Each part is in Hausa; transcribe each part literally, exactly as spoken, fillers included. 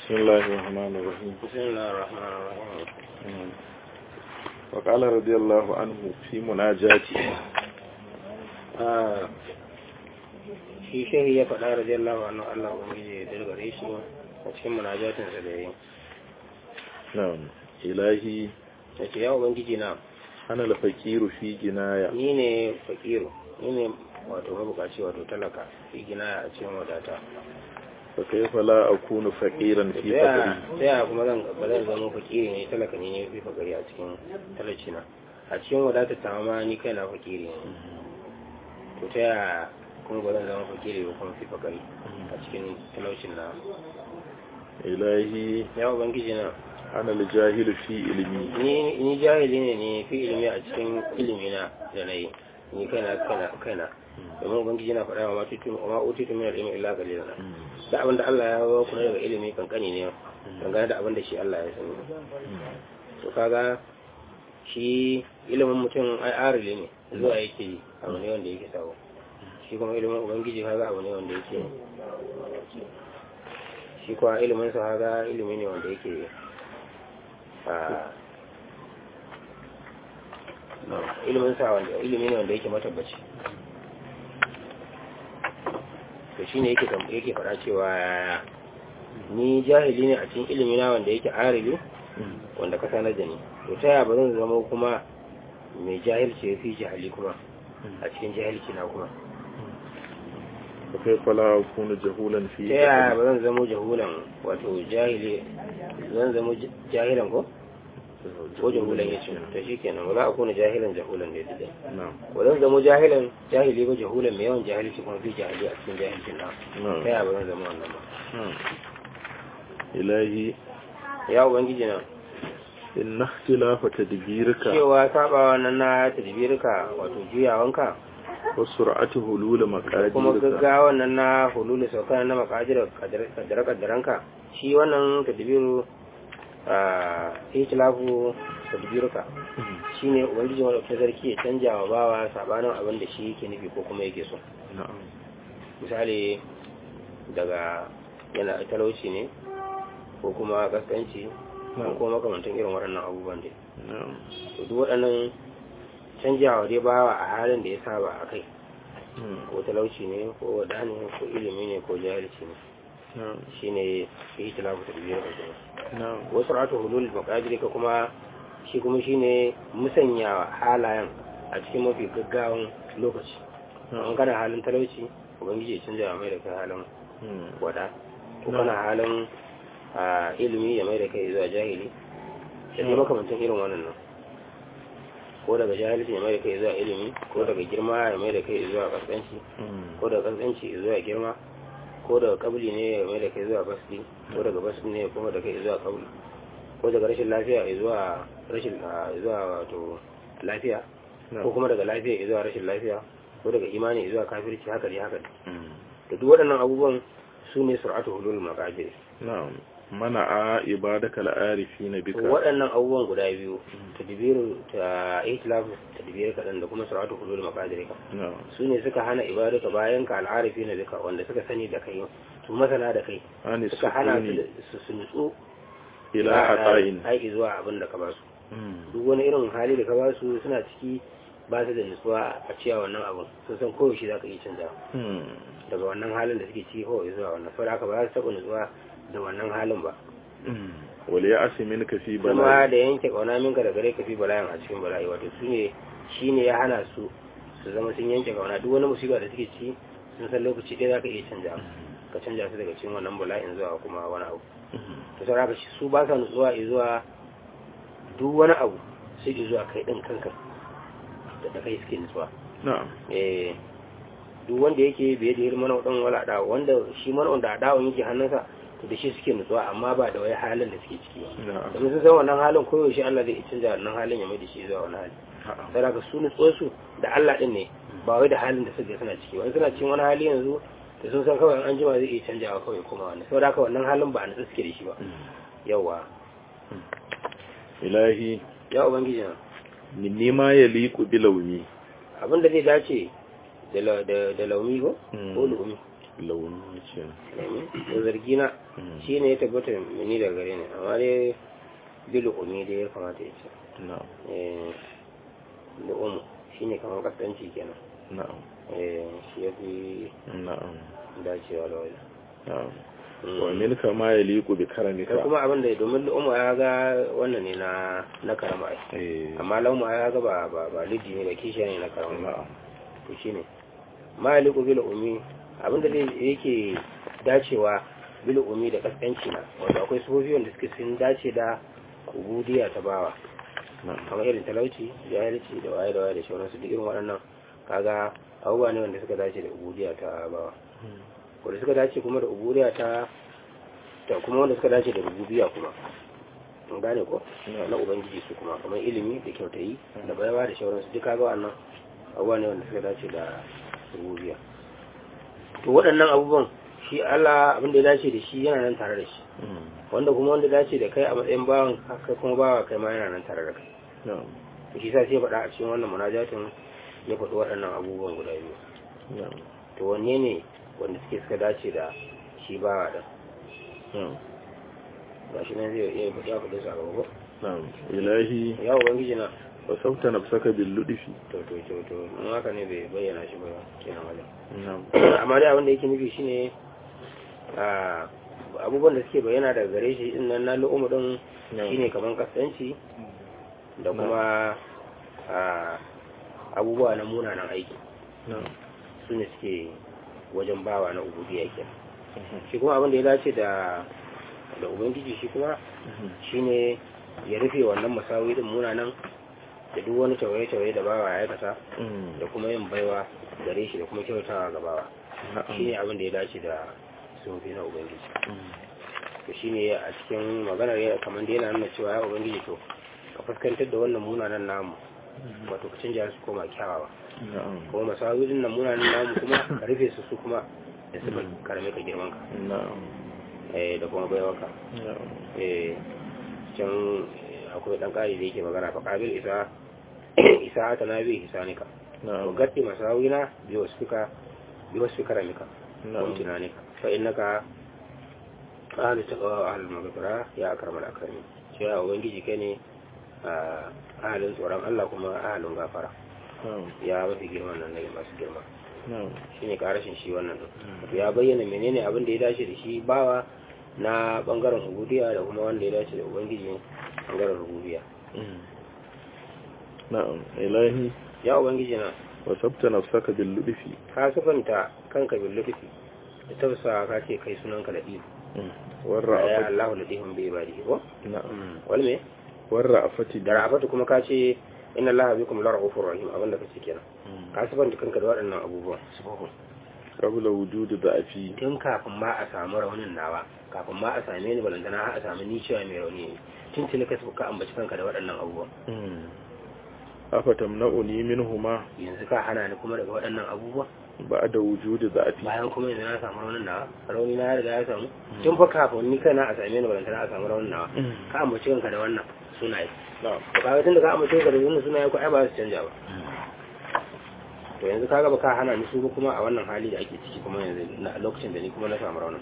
بسم الله الرحمن الرحيم بسم الله الرحمن الرحيم. وقال رضي الله عنه في مناجاته shi shehi ya faɗa radiyallahu anhu Allah ubangiji ya dirgare shi a cikin munajatin sa da yayi. na'am ilahi yace ya ubangiji na ana al-faqiru fi ginaya ni ne faqiru ni ne wato mabukaci wato talaka fi ginaya a cikin wadata. fa kayfa la akunu faqiran fi faqri sai kuma zan ba zan zama fakiri ne talaka ne ne fi fakari a cikin talauci na a cikin wadata ta ma ni kai na fakiri ne to ta ya kuma ba zan zama fakiri ba kuma fi fakari a cikin talaucin na. ilahi ya ubangiji na ana al-jahilu fi ilmi ni ni jahili ne ne fi ilmi a cikin ilimi na da nayi ni kaina kaina kaina domin ubangiji na faɗa wa ma tutu ma utitu min al-ilmi illa qalilan da abin da Allah ya ba ku daga ilimi kankani ne dangane da abin da shi Allah ya sani. to kaga shi ilimin mutum ai arili ne zuwa yake yi abu ne wanda yake sabo shi kuma ilimin ubangiji kaga abu ne wanda yake shi kuwa ilimin sa kaga ilimi ne wanda yake ilimin sa wanda ilimi ne wanda yake matabbaci. to shine yake yake fara cewa ni jahili ne a cikin ilimi na wanda yake aribi wanda ka sanar da ni to ta yaya ba zan zama kuma mai jahilci fi jahili kuma a cikin jahilci na kuma fa kayfa la akunu jahulan fi ta yaya ba zan zama jahulan wato jahili zan zama jahilan ko ko jahulan ya ce to shi kenan wala a kuna jahilan jahulan da dai wadda zama jahilan jahili ba jahulan mai yawan jahilci kuma fi jahili a cikin jahilcin na ta yaba zan zama wannan ba. ilahi ya ubangiji na inna ikhtilafa tadbirika cewa sabawa nan na tadbirika wato juyawanka wa sur'atu hulul maqadir kuma gaggawa nan na hulul sauka na maqadir kaddara kaddaranka shi wannan tadbiru a itilafu tadbiruka shine ubangiji wanda ke zarki ya canja wa bawa sabanin abin da shi yake nufi ko kuma yake so. misali daga yana talauci ne ko kuma kaskanci ko kuma makamantan irin waɗannan abubuwan dai to duk waɗannan canjawa dai bawa a halin da ya saba a kai ko talauci ne ko wada ne ko ilimi ne ko jahilci ne shine itilafu tadbiruka wasu ratu hulul maqadir ka kuma shi kuma shine musanyawa halayen a cikin mafi gaggawan lokaci an kana halin talauci ubangiji ya canja mai da kai halin wada ko kana halin ilimi ya mai da kai zuwa jahili da kuma makamantan irin wannan nan ko daga jahilci ya mai da kai zuwa ilimi ko daga girma ya mai da kai zuwa kaskanci ko daga kaskanci zuwa girma ko daga kabli ne mai da kai zuwa basli ko daga basli ne kuma da kai zuwa kabli ko daga rashin lafiya zuwa rashin zuwa wato lafiya ko kuma daga lafiya zuwa rashin lafiya ko daga imani zuwa kafirci haka ne haka da duk waɗannan abubuwan su ne sur'atu hulul maqadir. na'am mana a ibadaka al-arifina bika waɗannan abubuwan guda biyu tadbiru ta itlaf tadbir kadan da kuma sur'atu hulul maqadir ka su ne suka hana ibadaka bayan ka al-arifina bika wanda suka sani da kai su masana da kai suka hana su su nutsu ila ata'in ai zuwa abin da ka ba su duk wani irin hali da ka ba su suna ciki ba su da nutsuwa a cewa wannan abin sun san koyaushe za ka iya canza daga wannan halin da suke ciki kawai zuwa wannan saboda haka ba za su taɓa nutsuwa da wannan halin ba. wale ya asi min ka fi bala'i kuma da yanke kauna minka da gare ka fi bala'in a cikin bala'i wato su ne shi ne ya hana su su zama sun yanke kauna duk wani musiba da suke ci sun san lokaci ɗaya za ka iya canja ka canja su daga cikin wannan bala'in zuwa kuma wani abu to sai haka su ba sa nutsuwa zuwa duk wani abu sai zuwa kai ɗin kanka da kai suke nutsuwa. eh duk wanda yake biye da hirman wadan wala da wanda shi mana wanda dawon yake hannunsa to da shi suke nutsuwa amma ba da wai halin da suke ciki ba domin sun san wannan halin koyaushe Allah zai canja wannan halin ya mai da shi zuwa wani hali sai daga su nutsuwar su da Allah din ne ba wai da halin da suke suna ciki wani suna cikin wani hali yanzu da sun san kawai an jima zai iya canjawa kawai kuma wannan saboda haka wannan halin ba a nutsu suke da shi ba. yawa ilahi ya ubangiji na ni nema ya liku bilawmi abin da zai dace da laumi ko ko lumi launi ce da zargi na shi ne ya tabbata ni da gare ne amma dai bilu umi da ya kamata ya ce na'am eh da umu shi ne kamar kasance kenan na'am eh shi ya fi na'am dacewa da wajen na'am wa min kama ya liku bi karamika kai kuma abin da domin umu ya ga wannan ne na na karama ai eh amma laumu ya ga ba ba ba liji ne ba kishiya ne na karama na'am to shine ma ya liku bil umi abin da yake dacewa bil umi da kaskanci na wato akwai sufofi wanda suke sun dace da ubudiya ta bawa kamar irin talauci jahilci da waye da waye da shauransu duk irin waɗannan kaga abubuwa ne wanda suka dace da ubudiya ta bawa wanda suka dace kuma da ubudiya ta ta kuma wanda suka dace da rububiya kuma an gane ko na ubangiji su kuma kamar ilimi da kyautayi da baiwa da shauransu duk kaga wannan abubuwa ne wanda suka dace da rububiya to waɗannan abubuwan shi Allah abin da ya dace da shi yana nan tare da shi wanda kuma wanda dace da kai a matsayin bawan kai kuma bawa kai ma yana nan tare da kai to shi sa sai faɗa a cikin wannan munajatin ya faɗi waɗannan abubuwan guda biyu to wanne ne wanda suke suka dace da shi bawa da ga shi nan zai iya faɗi a faɗi su a gaba na'am ilahi ya ubangiji na wa sauta nafsaka bil ludifi to to to to in haka ne bai bayyana shi ba kenan wajen na'am amma dai abin da yake nufi shine abubuwan da suke bayyana daga gare shi din nan na lu'umu din shine kaman kasanci da kuma abubuwa na munanan aiki su ne suke wajen bawa na ubudiyya kenan shi kuma abin da ya dace da da ubangiji shi kuma shine ya rufe wannan masawi din munanan da duk wani tawaye-tawaye da bawa ya aikata da kuma yin baiwa gare shi da kuma kyautawa ga bawa shine abin da ya dace da sufi na ubangiji to shine a cikin maganar ya kamar da yana nuna cewa ya ubangiji to ka fuskantar da wannan munanan namu wato ka canja su koma kyawawa kuma masawidin nan munanan namu kuma ka rufe su su kuma da su karame ka girman ka eh da kuma baiwa ka eh can akwai dan kari da yake magana fa qabil isa isa ta nabi hisanika to gatti masawina bi wasfika bi wasfika ramika wa tunanika fa innaka ahli taqwa ahli maghfira ya akramal akramin shi ya ubangiji kai ne ahalin tsoron Allah kuma ahalin gafara ya mafi girman nan ne masu girma shine karashin shi wannan din ya bayyana menene abin da ya dace da shi bawa na bangaren ubudiyya da kuma wanda ya dace da ubangiji bangaren rububiyya na'am ilahi ya ubangiji na wasabta nafsaka bil ludifi ka sufanta kanka bil ludifi da tafsa ka ce kai sunanka da ihu warra ya Allahu ladihum bi ibadihi ko na'am wal me warra afati da rafatu kuma ka ce inna Allaha bikum lara'ufur rahim abinda kace kenan ka sufanta kanka da waɗannan abubuwan qabla wujudi da'afi tun kafin ma a samu raunin nawa kafin ma a same ni balantana har a samu ni cewa mai rauni ne tun tuni ka suka ambaci kanka da waɗannan abubuwan afa tamna'uni minhuma yanzu ka hana ni kuma daga waɗannan abubuwa ba'da wujudi da'afi bayan kuma yanzu na samu raunin nawa rauni na riga ya samu tun fa kafin ni kana a same ni balantana a samu raunin nawa ka ambaci kanka da wannan sunaye na'am to kaga tun da ka ambaci kanka da wannan sunaye ko ai ba su canja ba to yanzu kaga ba ka hana ni su kuma a wannan hali da ake ciki kuma yanzu na lokacin da ni kuma na samu raunin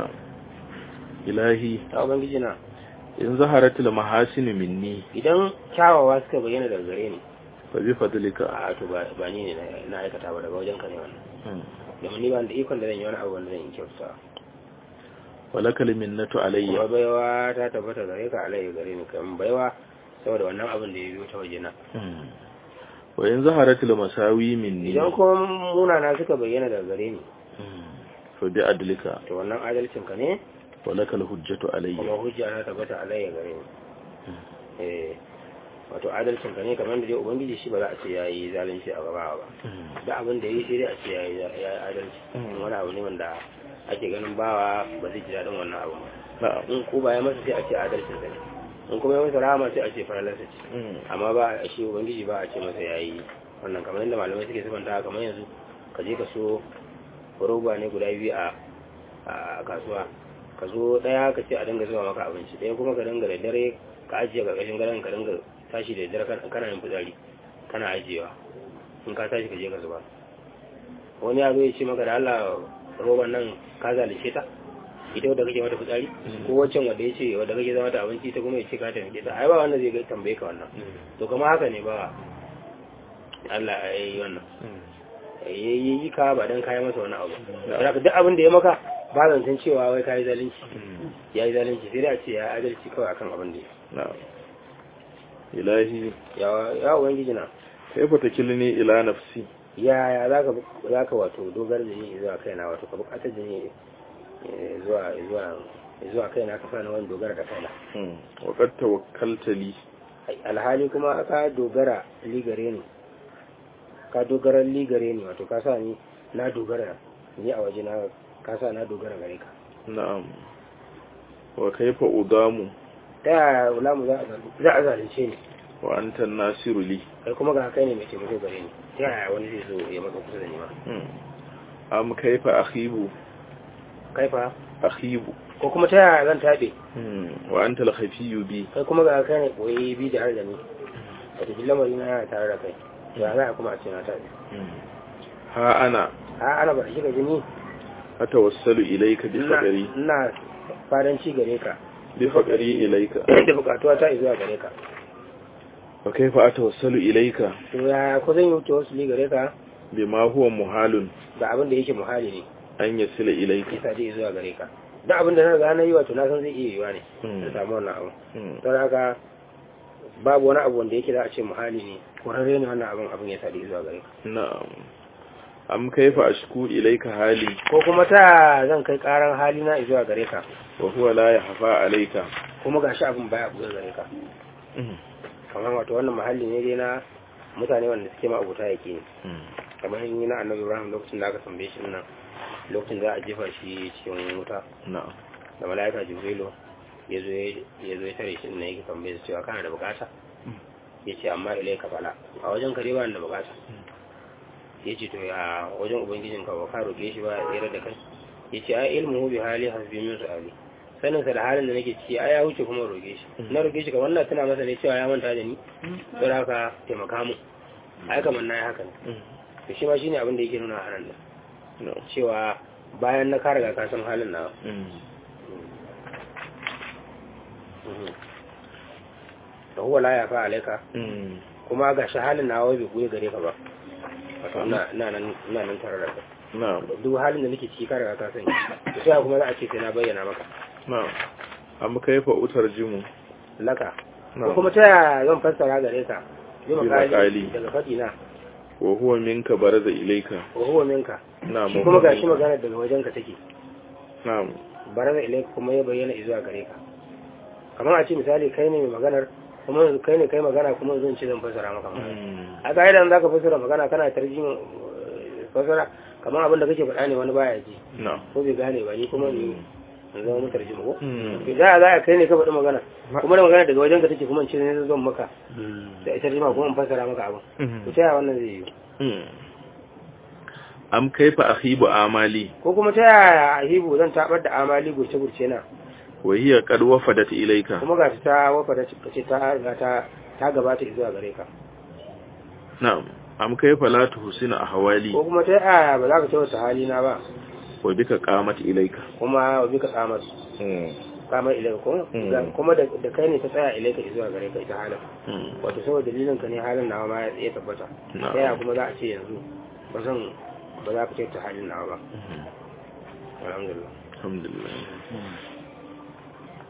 ilahi ta ubangiji na in zaharatul mahasin minni idan kyawawa suka bayyana daga gare ni fa bi fadlika a to ba ni ne na aikata ba daga wajen ka ne wannan domin ni ba da ikon da zan yi wani abu wanda zan yi kyauta walakal minnatu alayya wa baiwa ta tabbata gare ka alayya gare ni kan baiwa saboda wannan abin da ya biyo ta waje na wa in zaharatul masawi minni idan kuma munana suka bayyana daga gare ni fa bi adlika to wannan adalcin ka ne walakal hujjatu alayya kuma hujja na tabbata alayya gare ni eh wato adalcin ka ne kamar da dai ubangiji shi ba za a ce yayi zalunci a gaba ba da abin da yayi sai dai a ce yayi yayi adalci wani abu ne wanda ake ganin bawa ba zai ji dadin wannan abu ba in ko ba ya masa sai a ce adalcin sa ne in kuma ya masa rahama sai a ce faralarsa ce amma ba shi ubangiji ba a ce masa yayi wannan kamar yadda malamai suke sabanta kamar yanzu ka je ka so roba ne guda biyu a a kasuwa ka zo daya ka ce a dinga zuwa maka abinci daya kuma ka dinga da dare ka ajiye karkashin gadon ka dinga tashi da dare kana yin fitsari kana ajiyewa in ka tashi ka je ka zuba wani ya zo ya ce maka da Allah roban nan ka zalice ta ita wadda kake mata fitsari ko waccan wadda ya ce wadda kake zama ta abinci ta kuma ya ce ka tafi ta ai ba wanda zai tambaye ka wannan to kama haka ne ba Allah ya yi wannan ya yi ka ba don kayan masa wani abu da duk abin da ya maka ba zancen cewa wai ka yi zalunci ya yi zalunci sai da ce ya adalci kawai akan abin da ya ilahi ya ubangiji na kai fata kilini ila nafsi ya ya za ka wato dogar da ni zuwa kaina wato ka bukatar da ni zuwa zuwa zuwa kaina ka sani wani dogara da kaina wakar tawakkalta li alhali kuma ka dogara ligare ni ka dogara ligare ni wato ka sa ni na dogara ni a waje na ka sa na dogara gare ka na'am wa kaifa udamu ta yaya ulamu za a zalunce ni wa anta nasiru li kai kuma ga kai ne mai taimako gare ni ta yaya wani zai zo ya maka kusa da ni ma am kaifa akhibu kaifa akhibu ko kuma ta yaya zan tabe wa anta al-khafiyyu bi kai kuma ga kai ne koyi bi da har da ni wato lamari na yana tare da kai ya za a kuma a ce na tabe ha ana ha ana ba shi ga jini atawassalu ilayka bi faqri ina fadanci gare ka bi faqri ilayka da bukatuwa ta zuwa gare ka wa kaifa atawassalu ilayka to ya ko zan yi tawassuli gare ka bima huwa muhalun da abin da yake muhali ne an yasila ilayka isa dai zuwa gare ka da abin da na riga na yi wato na san zai iya yiwa ne da samu wannan abu don haka babu wani abu wanda yake za a ce muhali ne kurarre ne wannan abin abin ya sadi zuwa gare ka na'am am kaifa ashku ilayka hali ko kuma ta zan kai karan hali na zuwa gare ka wa huwa la yahfa alayka kuma gashi abin baya buga gare ka kamar wato wannan mahalli ne dai na mutane wanda suke ma abuta yake ne kamar yin na annabi Ibrahim lokacin da aka tambaye shi nan lokacin za a jefa shi cikin wuta na'am da malaika Jibrilu ya zo ya zo ya tare shi ne yake tambaye shi cewa kana da bukata yace amma ilaika fala a wajen kare ba da bukata yace to ya wajen ubangijin ka ba ka roke shi ba ya tsere da kai yace ai ilmuhu bi hali hasbi min su'ali sanin sa da halin da nake ciki ai ya wuce kuma roke shi na roke shi kamar na tuna masa ne cewa ya manta da ni don haka taimaka mu ai kamar na yi haka ne to shi ma shine abin da yake nuna a nan da cewa bayan na kare ga ka san halin na da huwa la ya fa alaika kuma ga shi halin nawa bai goye gare ka ba wato ina nan ina nan tare da kai na'am duk halin da nake ciki ka riga ka sani to sai kuma za a ce sai na bayyana maka na'am am kaifa utarjimu laka ko kuma ta zan fassara gare ka yi makali daga fadi na wa huwa minka baraza ilayka wa huwa minka na'am kuma gashi magana daga wajenka take na'am baraza ilayka kuma ya bayyana zuwa gare ka kamar a ce misali kai ne mai maganar kuma kai ne kai magana kuma zan ce zan fassara maka a ga idan zaka fassara magana kana tarjima fassara kamar abin da kake faɗa ne wani baya ji ko bai gane ba ni kuma ni in zama mu tarjima ko za a za a kai ne ka faɗi magana kuma da magana daga wajen ka take kuma in ce ne zan maka da ita tarjima kuma in fassara maka abin to ta wannan zai yi am kaifa akhibu amali ko kuma ta yaya ahibu zan tabar da amali gurce gurce na wa hiya qad wafadat ilayka kuma ga ta wafadat ce ta ga ta ta gabata zuwa gare ka na'am am kaifa la tuhsina ahwali ko kuma ta yaya ba za ka tawo hali na ba wa bika qamat ilayka kuma wa bika qamat mm qamat ilayka ko kuma da kai ne ta tsaya ilayka zuwa gare ka ita halin wato saboda dalilin ka ne halin nawa ma ya tabbata sai ya kuma za a ce yanzu ba zan ba za ka tawo halin nawa ba alhamdulillah alhamdulillah